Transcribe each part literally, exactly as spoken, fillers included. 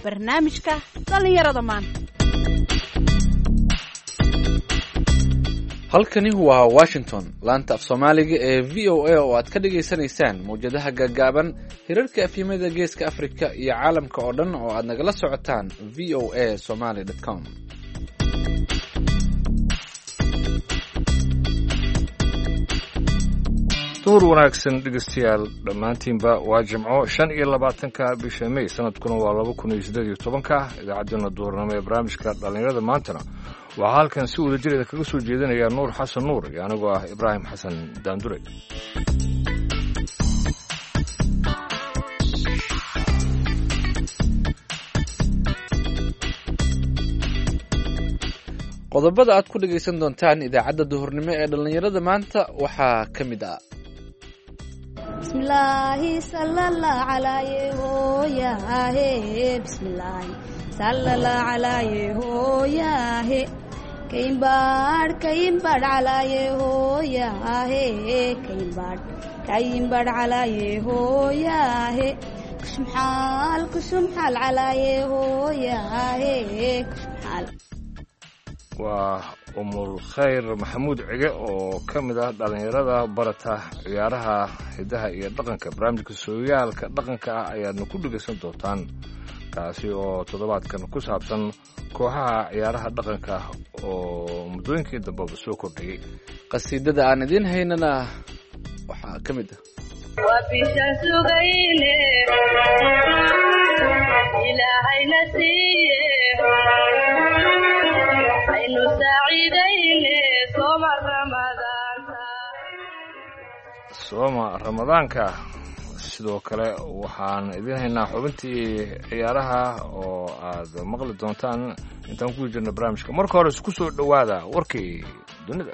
barnaamijka dhallinyarada maanta. halkani waa Washington, laanta af Soomaaliga ee V O A oo aad ka dhageysanaysaan mowjadaha gaagaaban, hirarka afyimada geeska Afrika iyo caalamka oo dhan oo aad nagala socotaan v o a somali dot com. duur wanaagsan dhegeystayaal dhammaantiinba waa jimco shan iyo labaatanka bisha May sanadkuna waa laba kun iyo siddeed iyo tobanka. idaacaddeena duurnimo ee barnaamijka dhallinyarada maantana waxaa halkan si wada jireeda kaga soo jeedinaya nuur xasan nuur iyo anigoo ah ibraahim xasan daandure. qodobada aad ku dhageysan doontaan idaacadda duhurnimo ee dhallinyarada maanta waxaa ka mid ah bismillaahi sallallahu calayhi hooyaahe bismillaahi sallallahu calayhi hooyaahe kaynbaadh kaynbaadh calayhi hooyaahe kaynbaadh kaynbaadh calayhi hooyaahe kushmaxaal kushmaxaal calayhi hooyaahe kushmaxaal. waa umul khayr maxamuud cige oo ka mid ah dhallinyarada barata ciyaaraha hidaha iyo dhaqanka. barnaamijka sooyaalka dhaqanka ah ayaadna ku dhegeysan doontaan, kaasi oo toddobaadkan ku saabsan kooxaha ciyaaraha dhaqanka oo muddooyinkii dambeba soo kordhayay. qasiidada aan idiin haynana waxaa ka mid ah waa bishaan sugayne ilaahayna siiye aynu saaciidayne sooma ramadaanka sooma ramadaanka. sidoo kale waxaan idiin haynaa xubintii ciyaaraha oo aad maqli doontaan intaan ku jirno barnaamijka. marka hore isku soo dhowaada warkii dunida.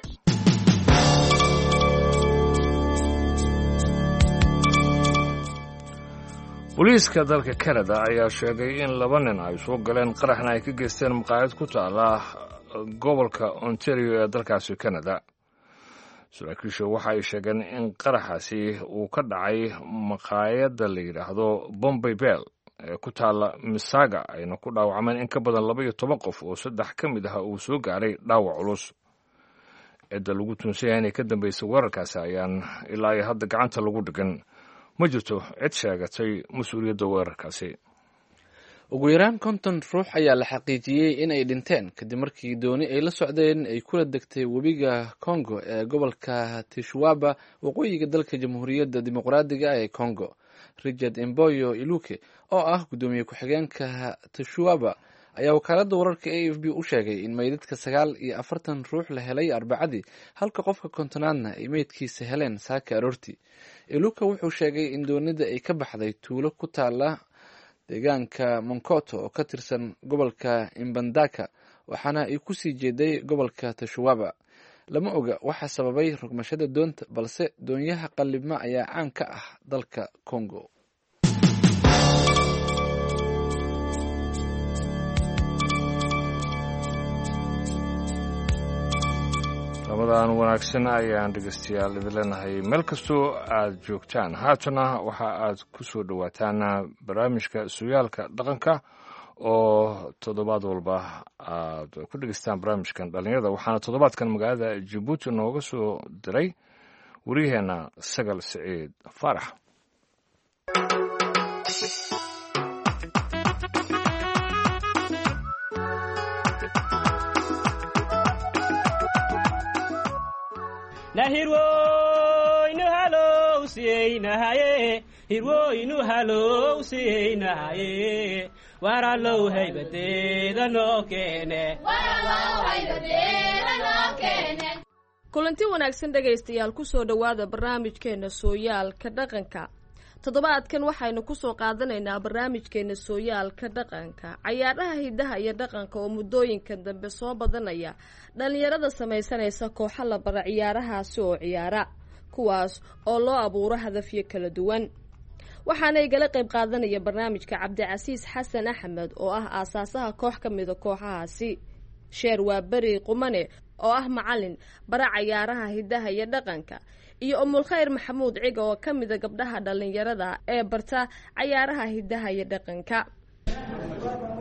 booliiska dalka Canada ayaa sheegay in laba nin ay soo galeen qaraxna ay ka geysteen maqaayad ku taala gobolka Ontario ee dalkaasi Canada. saraakiishu waxa ay sheegeen in qaraxaasi uu ka dhacay maqaayadda la yidhaahdo Bombay Bell ee ku taala Mississauga, ayna ku dhaawacmeen in ka badan laba iyo toban qof oo saddex ka mid ah uu soo gaaray dhaawac culus. cidda lagu tuunsan yahay inay ka dambeysay weerarkaasi ayaan ilaa iyo hadda gacanta lagu dhigan. ma jirto cid sheegatay mas-uuliyadda weerarkaasi. ugu yaraan konton ruux ayaa la xaqiijiyey inay dhinteen kadib markii dooni ay la socdeen ay kula degtay webiga Congo ee gobolka Tishwaba waqooyiga dalka Jamhuuriyadda Dimuqraadiga ee Congo. Richard Emboyo Iluke oo ah gudoomiye ku-xigeenka Tishwaba ayaa wakaaladda wararka A F B u sheegay in meydadka sagaal iyo afartan ruux la helay Arbacadii, halka qofka kontonaadna ay meydkiisa heleen saaka aroortii. Iluka wuxuu sheegay in doonida ay ka baxday tuulo ku taala deegaanka Monkoto oo ka tirsan gobolka Imbandaka, waxaana ay ku sii jeeday gobolka Tishwaba. lama oga waxa sababay rogmashada doonta, balse doonyaha qallibma ayaa caan ka ah dalka Congo. ramadan wanaagsan ayaan dhegeystayaal idin leenahay meel kastoo aad joogtaan. haatana waxa aad ku soo dhowaataan barnaamijka sooyaalka dhaqanka oo toddobaad walba aad ku dhegeystaan barnaamijkan dhallinyarada. waxaana toddobaadkan magaalada Jabuuti nooga soo diray wariyaheenna Sagal Siciid Faarax. nahirwoynu halowsiyeynahaye hirwoynu halowsiyeynahaye waralow haybadeeda noo keene kulanti wanaagsan dhegaystayaal ku soo dhowaada barnaamijkeena sooyaalka dhaqanka. toddobaadkan waxaynu ku soo qaadanaynaa barnaamijkeena sooyaalka dhaqanka cayaaraha hidaha iyo dhaqanka oo muddooyinka dambe soo badanaya dhallinyarada samaysanaysa kooxa la bara ciyaarahaasi oo ciyaara, kuwaas oo loo abuuro hadafyo kala duwan. waxaana igala qayb qaadanaya barnaamijka cabdicasiis xasan axmed oo ah aasaasaha koox ka mida kooxahaasi. sheer waa beri qumane oo ah macalin bara cayaaraha hidaha iyo dhaqanka, iyo umul khayr maxamuud ciga oo ka mida gabdhaha dhallinyarada ee barta cayaaraha hidaha iyo dhaqanka.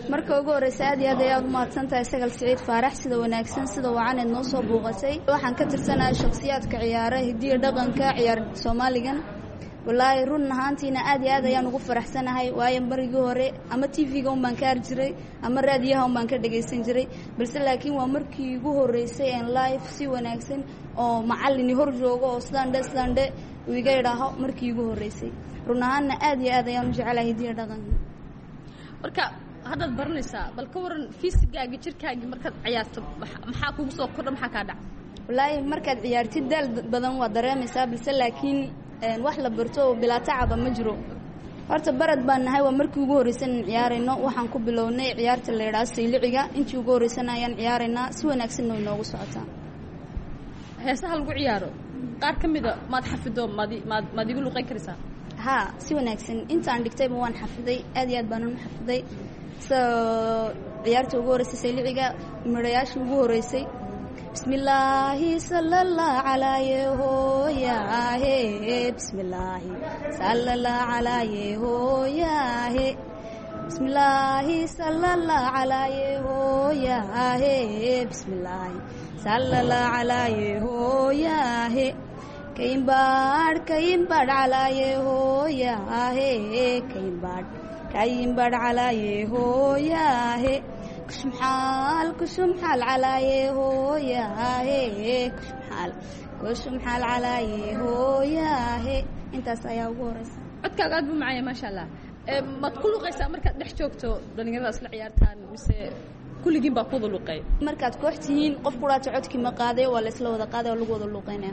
marka ugu horeysa aad iyo aad ayaad u mahadsantahay Sagal Siciid Faarax sida wanaagsan sida wacaneed noo soo buuqatay waxaan ka tirsanahay shakhsiyaadka ciyaaraha hidiyo dhaqanka ciyaar Soomaaligan wallaahi run ahaantiina aad iyo aad ayaan ugu faraxsanahay waayo markii hore ama T V-ga un baan ka arki jiray ama raadiyaha un baan ka dhageysan jiray balse laakiin waa markii ugu horeysay in live si wanaagsan oo macallin hor joogo oo Sunday Sunday wiiga yiraaho markii ugu horeysay run ahaanna aad iyo aad ayaan u jecelahay hidiyo dhaqanka marka haddaad baranaysaa bal ka waran fiisigaaga jirkaaga markaad ciyaarto maxaa kugu soo kordha maxaa kaa dhaca wallaahi markaad ciyaartid daal badan waa dareemaysaa balse laakiin wax la barto bilaa tacab ma jiro horta barad baan nahay waa markii ugu horeysan ciyaarayno waxaan ku bilownay ciyaarta la yiraahdo sayliciga intii ugu horeysan ayaan ciyaaraynaa si wanaagsan oo inoogu socotaa heesaha lagu ciyaaro qaar kamida maad xafido maad maad igu luqay karaysaa ha si wanaagsan intaan dhigtayba waan xafiday aad iyo aad baan u xafiday so ciyaarta ugu horeysay sayliciga mirayaasha ugu horeysay bismillaahi sallallahu alayhi hooyaahe bismillaahi sallallahu alayhi hooyaahe bismillaahi sallallahu alayhi hooyaahe bismillaahi sallallahu alayhi hooyaahe kaymbaad kaymbaad alayhi hooyaahe kaymbaad kaymbaad alayhi hooyaahe kushmaal kushmaal alayhi hooyaahe kushmaal kushmaal alayhi hooyaahe intaas ayaa ugu horeysa codkaaga aad buu macaya maasha Allah ee mad ku luqaysaa markaad dhex joogto dhalinyarada isla ciyaartaan mise kulligiin baa ku wada luqay markaad koox tihiin qof quraata codkii ma qaaday waa la isla wada qaaday oo lagu wada luqaynaa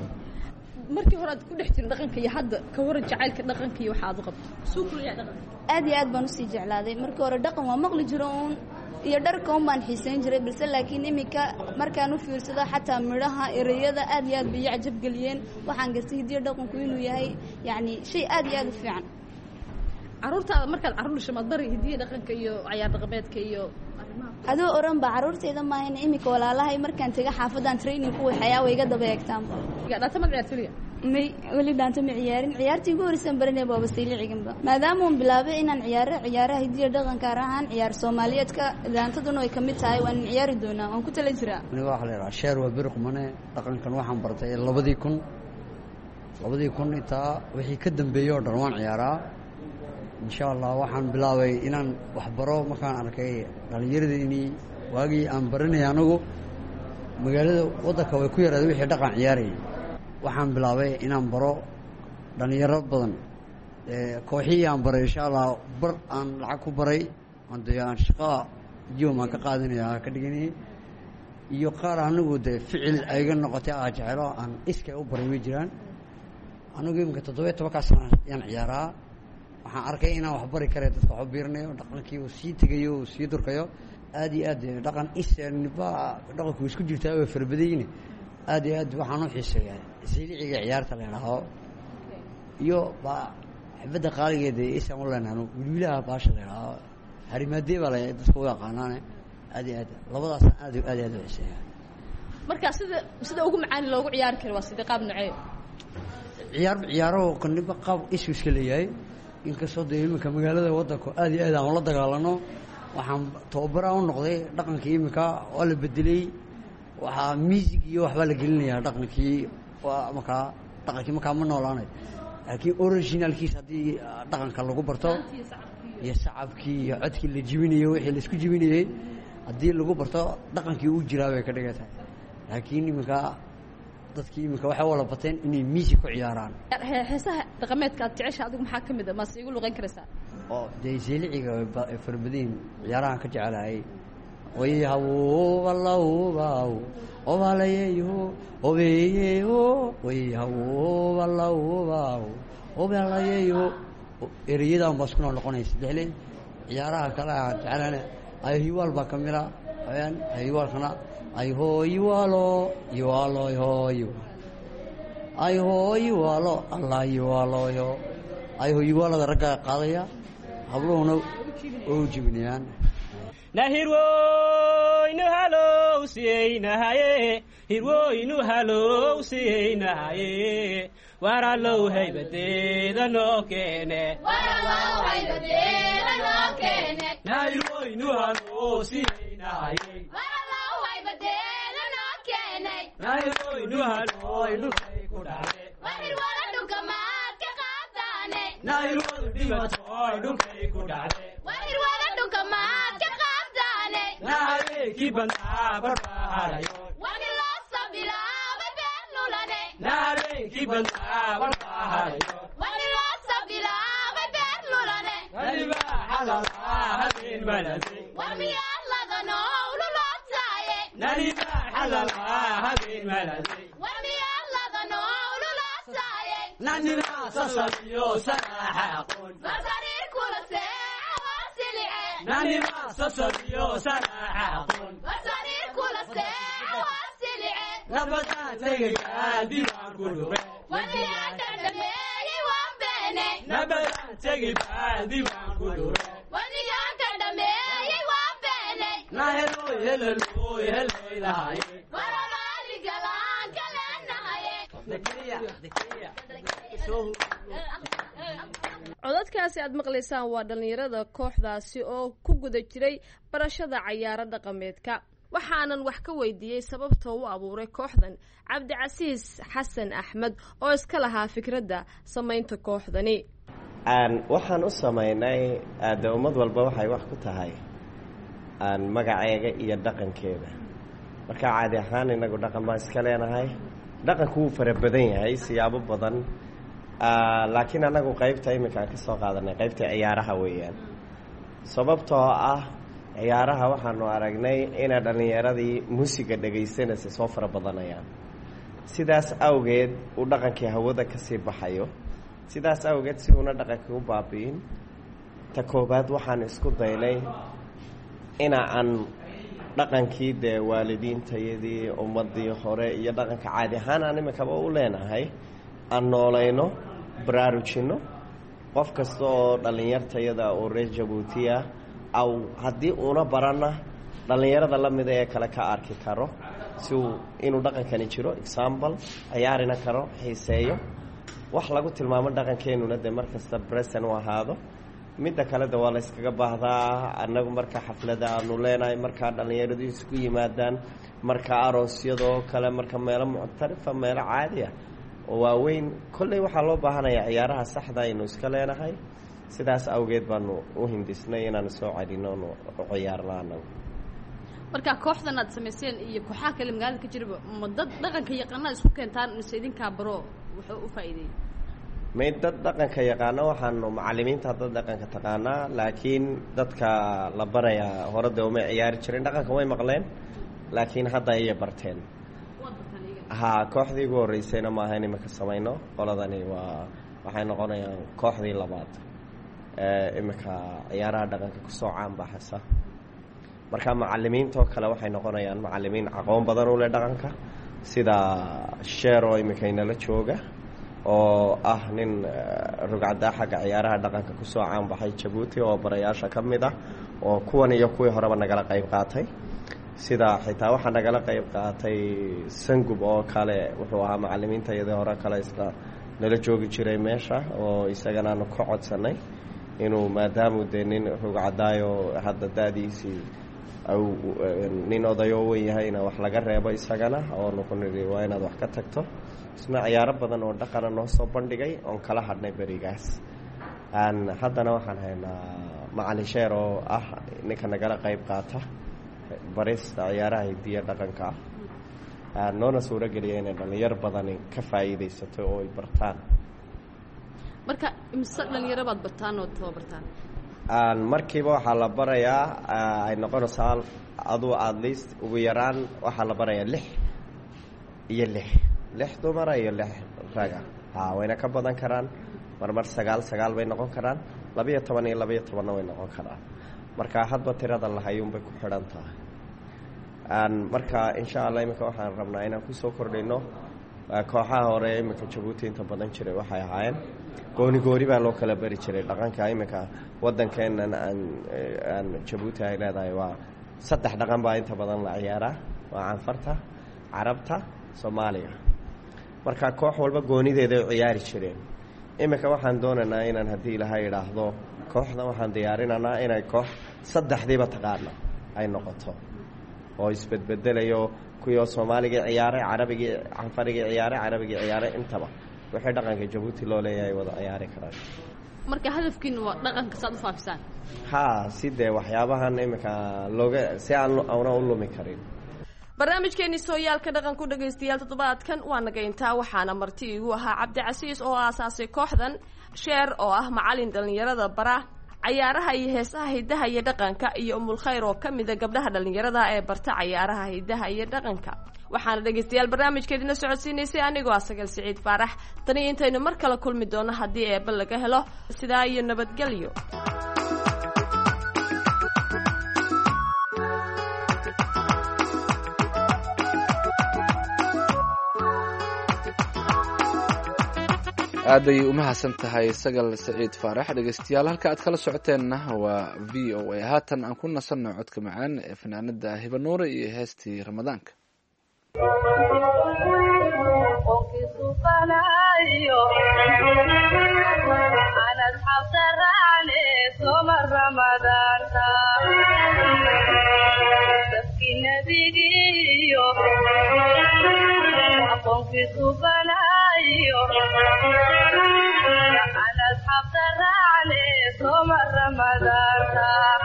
markii hore aad ku dhex jirtay dhaqanka iyo hadda ka waran jacaylka dhaqanka iyo waxa aad u qabto suu kulliya dhaqanka aad iyo aad baan u sii jeclaaday markii hore dhaqan waa maqli jiro uun iyo dharka un baan xiisayn jiray balse laakiin imika markaan u fiirsado xataa midhaha ereyada aad iyo aad bay cajab geliyeen waxaan gartay hidiyo dhaqanku inuu yahay yacni shay aad iyo aad u fiican carruurtaada markaad carruur dhasho maad bari hidiyo dhaqanka iyo cayaar dhaqameedka iyo arrimaha adoo oran ba carruurtayda maahan imika walaalahay markaan taga xaafadan training ku waxayaa way iga daba eegtaan dhaanta ma ciyaartay may wali dhaanta ma ciyaarin ciyaartii ugu horeysan baranay baaba sayliciganba maadaama uu bilaabay inaan ciyaaro ciyaaraha hidiyo dhaqanka arahan ciyaar Soomaaliyeedka daantaduna ay kamid tahay waan ciyaari doonaa waan ku tala jiraa aniga waxa la yiraahdaa sheer waa birqmane dhaqankan waxaan bartay labadii kun labadii kun inta wixii ka dambeeyay oo dhan waan ciyaaraa insha Allah waxaan bilaabay inaan wax baro markaan arkay dhalinyaradeenii waagii aan baranay anagu magaalada wadanka way ku yaraadeen wixii dhaqan ciyaarayay waxaan bilaabay inaan baro dhalinyaro badan ee kooxii aan baray insha Allah bar aan lacag ku baray aan dayaan shaqo joom aan ka qaadanayaa ka dhiganay iyo qaar anagu de ficil ayga noqotay aan jecelo aan iska u baray jiraan anagu imka toddoba iyo toban ka sano yaan ciyaaraa waxaan arkay inaan wax bari karo dadka wax biirnayo dhaqankii uu sii tagayo uu sii durkayo aad iyo aad dhaqan isniba dhaqanku isku jirtaa way farbadayeen aad iyo aad waxaan u xiiseeyaa sayliciga ciyaarta la yiraahdo iyo ba xibada qaaligeeda isaan u leenaano wiilaha baasha la yiraahdo harimaadee baa la dadku u yaqaanaan aad iyo aad labadaas aad iyo aad u xiiseeyaa marka sida sida ugu macaan loogu ciyaar karo waa sida qaab nacay ciyaar ciyaaro qaniba qaab isu iska leeyahay inkastoo deegaanka magaalada wadanka aad iyo aad aan la dagaalano waxaan tababar u noqday dhaqankii imika oo la bedelay waxa music iyo waxba la gelinayaa dhaqankii waa marka dhaqankii marka ma noolaanay laakiin originalkiisa hadii dhaqanka lagu barto iyo sacabkii iyo codkii la jibinayo wixii la isku jibinayay hadii lagu barto dhaqankii uu jiraa way ka dhigaysaa laakiin imika dadkii imika waxa wala bateen inay music ku ciyaaraan heesaha dhaqameedka aad jeceshahay adigu maxaa kamid ah ma si igu luqeyn karaysaa oo deeyliciga farbadin ciyaaraha ka jecelahay way hawo wallahu baaw oo walayeeyo oo weeyo way hawo wallahu baaw oo walayeeyo eriyada ma isku noqonaysa dheelay ciyaaraha kala jecelahay ay hiwal ba kamira ayaan hiwal kana ay hooy walo yalo hooy ay hooy walo allah yalo yo ay hooy walo raga qaadaya habluhuna oo jibniyaan nahirwoynu halow siinahaye hirwoynu halow siinahaye waralow haybadeeda noo keene waralow haybadeeda noo keene nahayroynu haloosiyaynahaye nahayroynu haloy dhulkay ku dhacde nahirwadu dhimatoy dhulkay ku dhacde nahabeenkii bantaa barbaharayo nahabeenkii bantaa barbaharayo nalibaaxadalaa habeen malasay nalibaaxadalaa habeen malasay nanina sasabiyo sanaaxa aqoon nanina sasabiyo sanaaxa aqoon nabadaan tegayaa diiwaan ku dhume nabadaan tegibaa diiwaan ku dhume naheloy heleloy heloy lahaye codadkaasi aad maqlaysaan waa dhallinyarada kooxdaasi oo ku guda jiray barashada cayaaro dhaqameedka waxaanan wax ka weydiiyey sababta u abuuray kooxdan cabdicasiis xasan axmed oo iska lahaa fikradda samaynta kooxdani waxaan u samaynay de ummad walba waxay wax ku tahay magaceega iyo dhaqankeeda marka caadi ahaan inagu dhaqan baan iska leenahay dhaqanku wuu fara badan yahay siyaabo badan laakiin anagu qaybta iminkaan ka soo qaadanay qaybta ciyaaraha weeyaan sababtoo ah ciyaaraha waxaanu aragnay inay dhallinyaradii muusiga dhegaysanaysa soo fara badanayaan sidaas awgeed uu dhaqankii hawada kasii baxayo sidaas awgeed si uuna dhaqankii u baabi'in ta koobaad waxaan isku daynay ina aan dhaqankii dee waalidiintayadii ummadii hore iyo dhaqanka caadi ahaan aan iminkaba u leenahay aan noolayno baraarujinno qof kasta oo dhallinyartayada oo reer jabuutiya aw haddii uuna barana dhallinyarada la mida ee kale ka arki karo si uu inuu dhaqankani jiro example ciyaarina karo xiiseeyo wax lagu tilmaamo dhaqankeenuna dee markasta present u ahaado midda kale de waa la yskaga baahdaa annagu marka xaflada aanu leenahay markaa dhallinyaradu isku yimaadaan marka aroosyadoo kale marka meelo muctarifa meelo caadi ah oo waaweyn kolley waxaa loo baahanayaa ciyaaraha saxda aynu iska leenahay sidaas awgeed baanu u hindisnay inaanu soo celino nu ciyaarna anagu marka kooxdan aad samayseen iyo kooxaha kale magaalada ka jiraba ma dad dhaqanka yaqaanaa isku keentaan mise idinkaa baro wuxuu u faa'iideeyey may dad dhaqanka yaqaano waxaanu macallimiinta dad dhaqanka taqaanaa laakiin dadka la barayaa hore dee umay ciyaari jireen dhaqanka way maqleen laakiin hadda ayay barteen ha kooxdii ugu horreysayna maaha in imika samayno qoladani waa waxay noqonayaan kooxdii labaad ee imika ciyaaraha dhaqanka kusoo caanbaxaysa marka macallimiintoo kale waxay noqonayaan macallimiin aqoon badan u leh dhaqanka sida sheer oo imika inala jooga oo ah nin rugcadaa xagga ciyaaraha dhaqanka kusoo caanbaxay jabuuti oo barayaasha ka mid ah oo kuwan iyo kuwii horeba nagala qayb qaatay sida xitaa waxaa nagala qayb qaatay sangub oo kale wuxuu ahaa macallimiinta iyadii hore kale isla nala joogi jiray meesha oo isagana aanu ka codsanay inuu maadaamu dee nin rugcadaayo hadda da-diisii nin odayo wen yahayna wax laga reebo isagana oonu ku nidhi waa inaad wax ka tagto isna ciyaaro badan oo dhaqana noo soo bandhigay oon kala hadhnay berigaas haddana waxaan haynaa macalin sheer oo ah ninka nagala qayb qaata barista ciyaaraha hidiya dhaqanka ah noona suuro geliya inay dhalinyar badani ka faa'iidaysato oo ay bartaan marka imise dhalinyaro baad bartaan oo tababartaan markiiba waxaa la barayaa ay noqonaysaa aduu at least ugu yaraan waxaa la barayaa lix iyo lix lix dumara iyo lix raga ha wayna ka badan karaan marmar sagaal sagaal bay noqon karaan labiyo toban iyo labiyo tobanna way noqon karaan marka hadba tirada lahayuunbay ku xidhan tahay marka insha allah iminka waxaan rabnaa inaan kusoo kordhino kooxaha hore iminka jabuuti inta badan jiray waxay ahaayeen gooni gooni baa loo kala bari jiray dhaqanka iminka waddankeennan aan aan jabuuti ay leedahay waa saddex dhaqan baa inta badan la ciyaaraa waa canfarta carabta soomaaliga marka koox walba goonideeda ay ciyaari jireen iminka waxaan doonaynaa inaan haddii ilaahay idhaahdo kooxdan waxaan diyaarinaynaa inay koox saddexdiiba taqaana ay noqoto oo isbedbedelayo kuwii soomaaligii ciyaaray carabigii canfarigii ciyaaray carabigii ciyaaray intaba wixii dhaqanka jabuuti loo leeyahay wada ciyaari karaan marka hadafkiina waa dhaqanka saad u faafisaan haa si dee waxyaabahan iminka looga si aan una u lumi karin barnaamijkeeni sooyaalka dhaqanku dhagaystayaal toddobaadkan waa naga intaa waxaana marti igu ahaa cabdicasiis oo aasaasay kooxdan sheer oo ah macalin dhallinyarada bara cayaaraha iyo heesaha hidaha iyo dhaqanka iyo umulkhayr oo ka mida gabdhaha dhallinyarada ee barta cayaaraha hidaha iyo dhaqanka waxaana dhegaystayaal barnaamijkeedina socodsiinaysay anigoo ah Sagal Siciid Faarax tani intaynu mar kale kulmi doono haddii eebba laga helo sidaa iyo nabadgelyo aad ayay u mahadsan tahay Sagal Siciid Faarax dhegaystayaal halka aad kala socoteenna waa V O A haatan aan ku nasanno codka macaan ee fanaanada Hiba Nuure iyo heestii Ramadaanka أنا أصحاب تراني صوم رمضان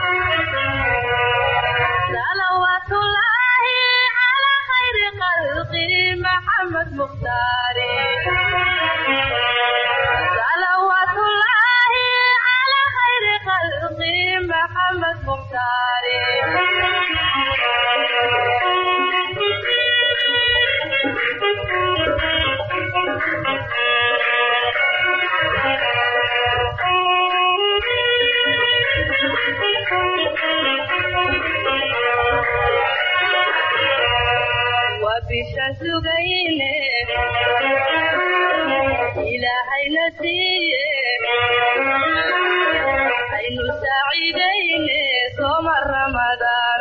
صلوات الله على خير خلقه محمد مختاري صلوات الله على خير خلقه محمد مختاري وبشمس بينه إلهي نسيه عين سعيدين صوم رمضان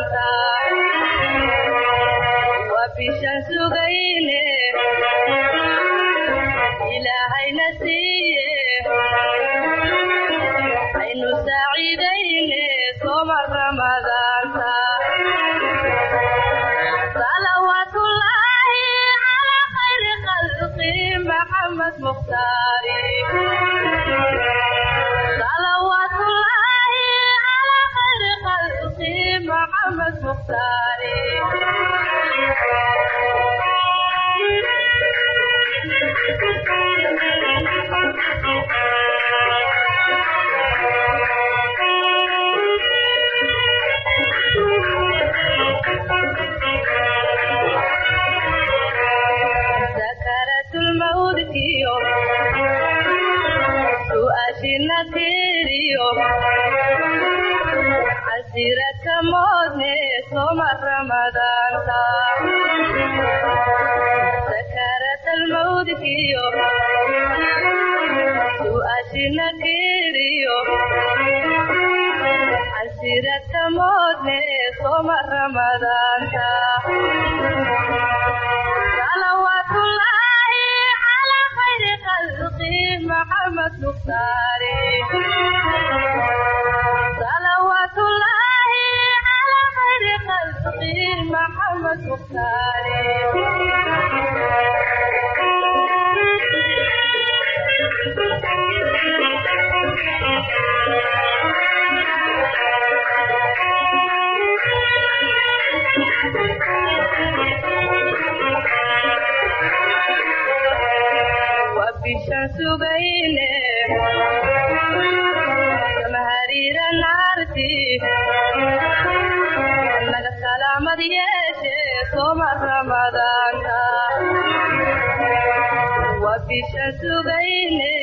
وبشمس بينه إلهي نسيه عين سعيدين صوم رمضان صلوات الله على خير خلقه محمد مختاري صلوات الله على خير خلقه محمد مختاري سكرت الموت كيو سؤاشنا كيريو عسيرة موتني صوم رمضان سكرت الموت كيو سؤاشنا كيريو عسيرة موتني صوم رمضان صلوات الله على خير خلقه محمد مختاري صلوات الله على خير خلقه محمد مختاري وبشمس بينه كمهرير النارتي لك السلام ديشي صوم رمضان وبشمس بينه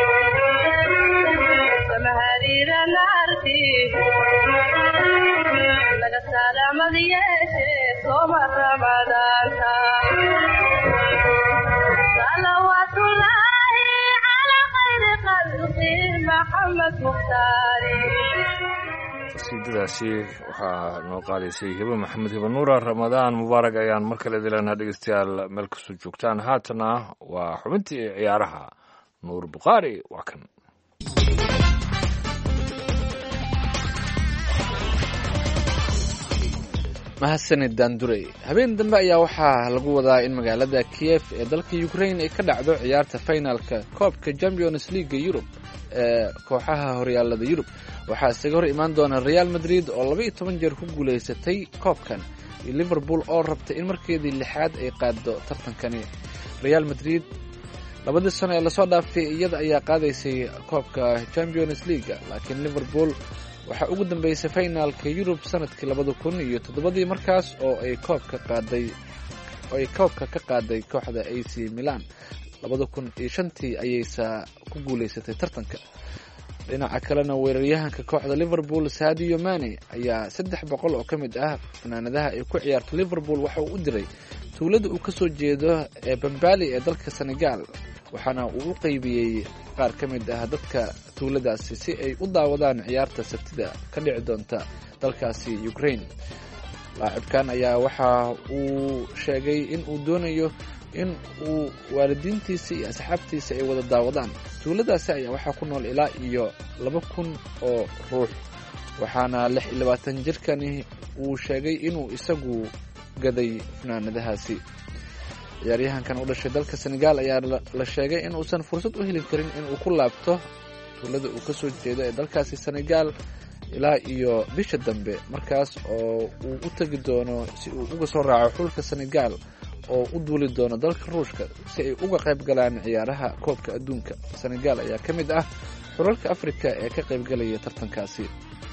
كمهرير النارتي لك السلام ديشي صوم رمضان صلوات الله على خير خلقه محمد مختاري qasiidadaasi waxaa noo qaadaysay hiba maxamed hiba nuura ramadaan mubaarak ayaan mar kale dilanaa dhegeystayaal meel kastoo joogtaan haatana waa xubintii ciyaaraha nuur bukhaari waa kan. mahadsanid daandurey. habeen dambe ayaa waxaa lagu wadaa in magaalada kiev ee dalka ukraine ay ka dhacdo ciyaarta finalka koobka champions leaga yurub ee kooxaha horyaalada yurub. waxaa isaga hor imaan doona real madrid oo laba iyo toban jeer ku guulaysatay koobkan iyo liverpool oo rabta in markeedii lixaad ay qaado tartankani. real madrid labadii sano ee lasoo dhaafay iyada ayaa qaadaysay koobka champions leaga, laakiin liverpool waxaa ugu dambeysay finaalka yurub sanadkii labada kun iyo toddobadii markaas oo ay koobka qaaday oo ay koobka ka qaaday kooxda A C Milan. labada kun iyo shantii ayaysa ku guulaysatay tartanka. dhinaca kalena weeraryahanka kooxda liverpool Sadio Mane ayaa saddex boqol oo ka mid ah fanaanadaha ay ku ciyaarto liverpool waxa uu u diray tuulada uu kasoo jeedo ee Bambali ee dalka Senegal, waxaana uu u qaybiyey qaar ka mid ah dadka tuuladaasi si ay u daawadaan ciyaarta sabtida ka dhici doonta dalkaasi Ukraine. laacibkan ayaa waxa uu sheegay in uu doonayo in uu waalidiintiisa iyo asxaabtiisa ay wada daawadaan. tuuladaasi ayaa waxaa ku nool ilaa iyo laba kun oo ruux, waxaana lix iyo labaatan jirkani uu sheegay inuu isagu gaday fanaanadahaasi. ciyaaryahankan u dhashay dalka Senegal ayaa la sheegay in uusan fursad u helin karin in uu ku laabto tuulada uu kasoo jeedo ee dalkaasi Senegal ilaa iyo bisha dambe, markaas oo uu u tagi doono si uu uga soo raaco xulka Senegal oo u duuli doono dalka Ruushka si ay uga qayb galaan ciyaaraha koobka adduunka. Senegal ayaa ka mid ah xulalka Afrika ee ka qayb galaya tartankaasi.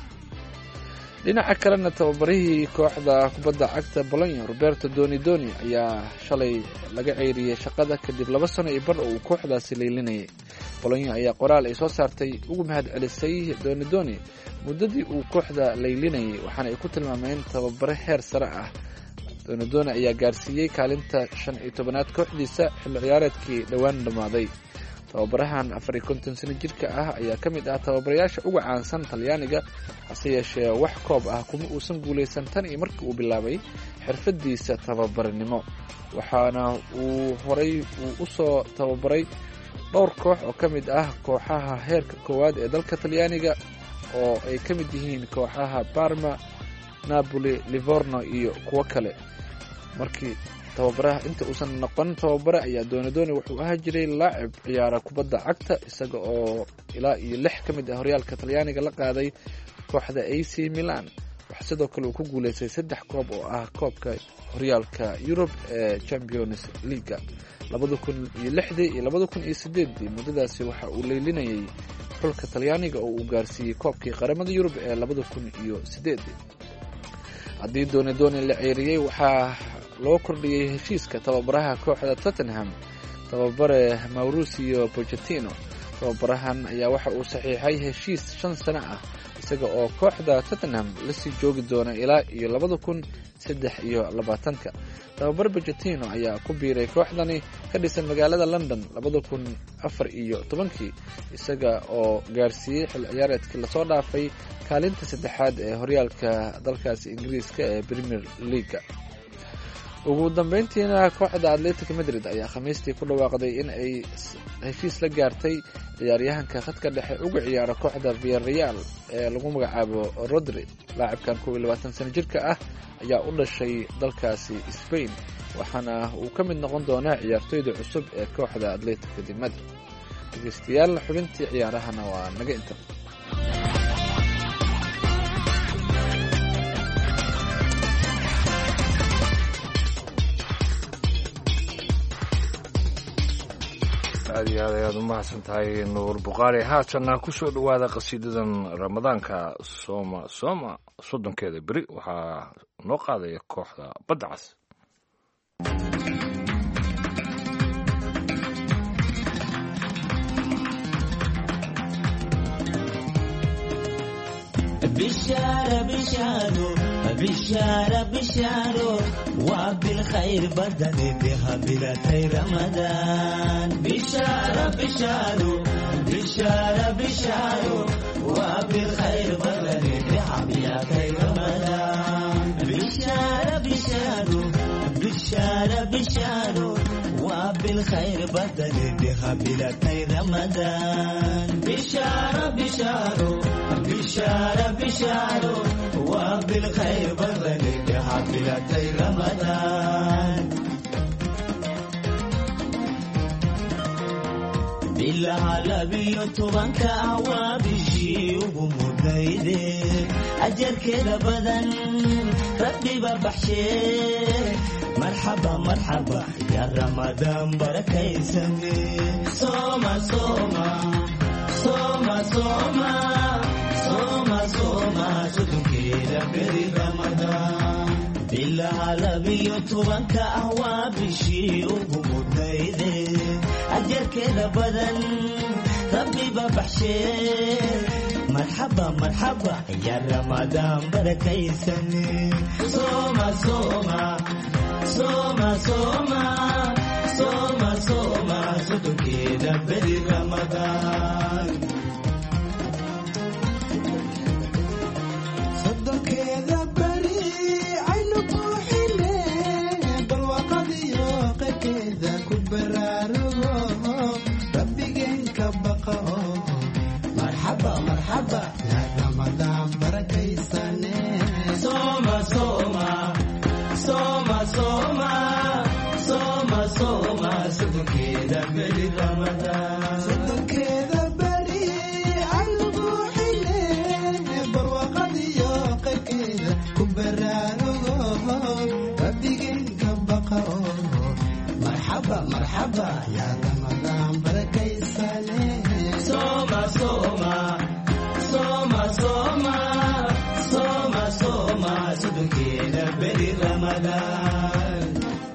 dhinaca kalena tababarihii kooxda kubadda cagta Bologna Roberto Donidoni ayaa shalay laga ceyriyey shaqada kadib laba sano iyo bar oo uu kooxdaasi leylinayay. Bologna ayaa qoraal ay soo saartay ugu mahad celisay Donidoni muddadii uu kooxda leylinayay, waxaana ay ku tilmaameen tababare heer sare ah. Donidoni ayaa gaarsiiyey kaalinta shan iyo tobanaad kooxdiisa xilli ciyaareedkii dhowaan dhammaaday. tababarahan afar iyo konton sano jirka ah ayaa ka mid ah tababarayaasha uga caansan Talyaaniga, hase yeeshee wax koob ah kuma uusan guulaysan tan iyo markii uu bilaabay xirfadiisa tababarnimo, waxaana uu horay uu u soo tababaray dhowr koox oo ka mid ah kooxaha heerka koowaad ee dalka Talyaaniga oo ay ka mid yihiin kooxaha Parma, Napoli, Livorno iyo kuwo kale. markii tababaraha inta uusan noqon tababare ayaa Donidoni wuxuu ahaa jiray laacib ciyaara kubadda cagta, isaga oo ilaa iyo lix ka mid ah horyaalka Talyaaniga la qaaday kooxda A C Milan. waxa sidoo kale uu ku guuleystay saddex koob oo ah koobka horyaalka Yurub ee Champions League labada kun iyo lixdii iyo labada kun iyo sideedii. muddadaasi waxa uu leylinayay xulka Talyaaniga oo uu gaarsiiyey koobkii qaramada Yurub ee labada kun iyo sideedii. haddii Donidoni la ceyriyey waxaa loo kordhiyey heshiiska tababaraha kooxda Tottenham tababare Mauricio Pochettino. tababarahan ayaa waxa uu saxiixay heshiis shan sano ah isaga oo kooxda Tottenham la sii joogi doona ilaa iyo labada kun saddex iyo labaatanka. tababare Pochettino ayaa ku biiray kooxdani ka dhisan magaalada London labada kun afar iyo tobankii, isaga oo gaarsiiyey xil ciyaareedkii lasoo dhaafay kaalinta saddexaad ee horyaalka dalkaasi Ingiriiska ee Premier League. ugu dambeyntiina kooxda Atletico Madrid ayaa khamiistii ku dhawaaqday in ay heshiis la gaartay ciyaaryahanka khadka dhexe uga ciyaara kooxda Villarreal ee lagu magacaabo Rodri. laacibkan kow iyo labaatan sano jirka ah ayaa u dhashay dalkaasi Spain, waxaana uu ka mid noqon doonaa ciyaartoyda cusub ee kooxda Atletico de Madrid. dhegeystayaal, xubintii ciyaarahana waa naga inta. aad iyo aad ayaad u mahadsan tahay nuur bukhaari. haatanna ku soo dhowaada qasiidadan ramadaanka sooma sooma soddonkeeda beri waxaa noo qaadaya kooxda badda cas. بشارة بشارة بشارة بشارة وبالخير بدني بها بلاتي رمضان. بشارة بشارة بشارة بشارة وبالخير بدني بها بلاتي رمضان. بشارة بشارة بشارة بشارة وبالخير بدل بها بلاتي رمضان بشارة بشارة بشارة بشارة وبالخير بدل بها بلاتي رمضان بالله لبيوت بنك أوابشي ومدايدي أجر كده بدن ربي ببحشي مرحبا مرحبا يا رمضان بركة يسمي صوما صوما صوما صوما صوما صوما صدق كده بري رمضان بالله لبيوت بنك أوابشي ومدايدي أجر كده بدن ربي ببحشي مرحبا مرحبا يا رمضان بركة يسني صوما صوما صوما صوما صوما صوما صدق كده بري رمضان صدق كده بري عينك وحلي بالوقت يوق كده كبرارو مرحبا مرحبا يا رمضان بركة يساني صوما صوما صوما صوما صوما صوما صدق كده بري رمضان صدق كده بري عن روحي ليه بالوقت يوق كده كبرانو ربي قبقه مرحبا مرحبا يا رمضان بركة يساني صوما صوما صوما صوما صوما صوما صدق كده بري رمضان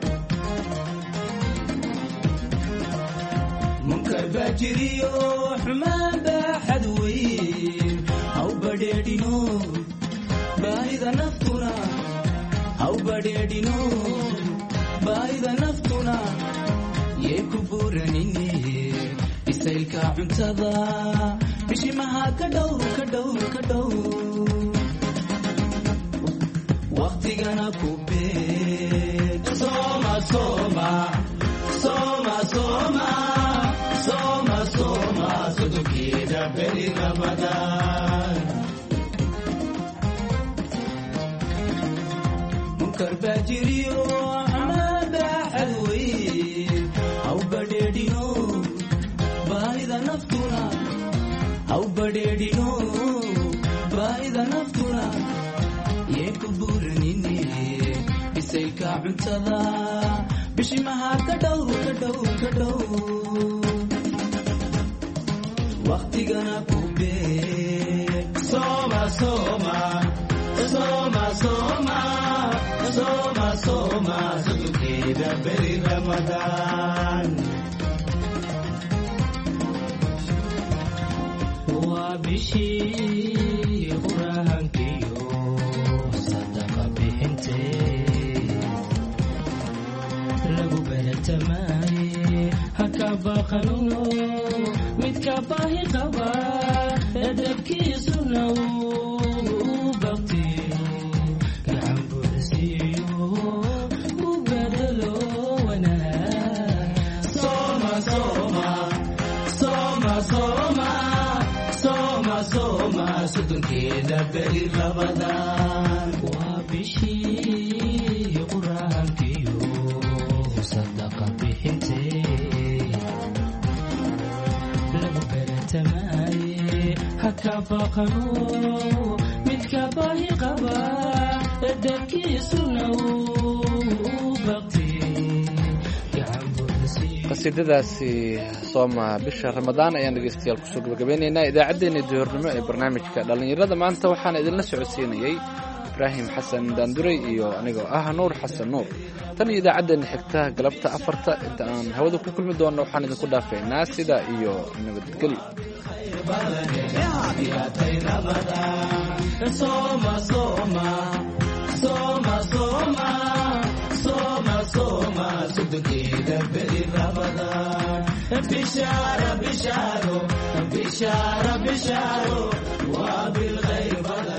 منكر باجري يوح ما بحد وين أو بديدي نور بايد نفتنا أو بديدي نور بايد نفتنا يكبرني isaylka cuntada bishimaha ka dhow ka dhow ka dhow waqtigana ku beeg soma soma soma soma soma soma sudukida beri ramadan munkar bajiriyo amada halwi aw badedino بايدا نفتنا أو بديدينو بايدا نفتنا يكبرني بسيلك عنتظا بشمها كدو كدو كدو وقتي غنا كوبيك سوما سوما سوما سوما سوما سوما سدوكي دبري رمضان وبشي قرآن كيو صدق بحنتي لغو بلتماي هكا باقنونو متكا باهي قبا أدبكي سنو بغتي كعم برسيو وبدلو وانا صوما صوما صوما صوما صوما صوما صدق كده بري رمضان وبشي قرآن كيو صدق بحنتي لو برتماي هكا فقنو متكا باهي قبا الدكي سنو بغتي qasiidadaasi sooma bisha ramadaan ayaan dhegeystayaal kusoo gabagabeynaynaa idaacaddeenii duhurnimo ee barnaamijka dhallinyarada maanta waxaan idinla socodsiinayey ibraahim xasan daanduray iyo anigoo ah nuur xasan nuur tan iyo idaacaddeenna xigta galabta afarta inta aan hawada ku kulmi doonno waxaan idinku dhaafaynaa sida iyo nabadgelyo صوما صوما صدقينا بري رمضان بشارة بشارة بشارة بشارة وبالغيب